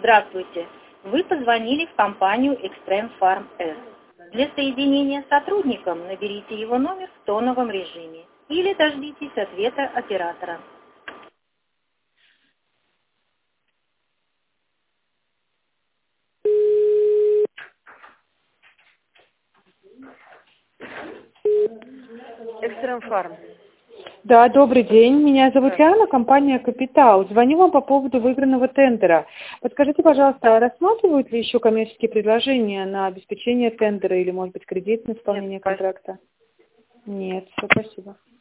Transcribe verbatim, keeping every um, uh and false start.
Здравствуйте. Вы позвонили в компанию Extreme Farm S. Для соединения с сотрудником наберите его номер в тоновом режиме или дождитесь ответа оператора. Extreme Farm. Да, добрый день. Меня зовут Да. Яна, компания «Капитал». Звоню вам по поводу выигранного тендера. Подскажите, пожалуйста, а рассматривают ли еще коммерческие предложения на обеспечение тендера или, может быть, кредит на исполнение Нет, спасибо. контракта? Нет, все, спасибо.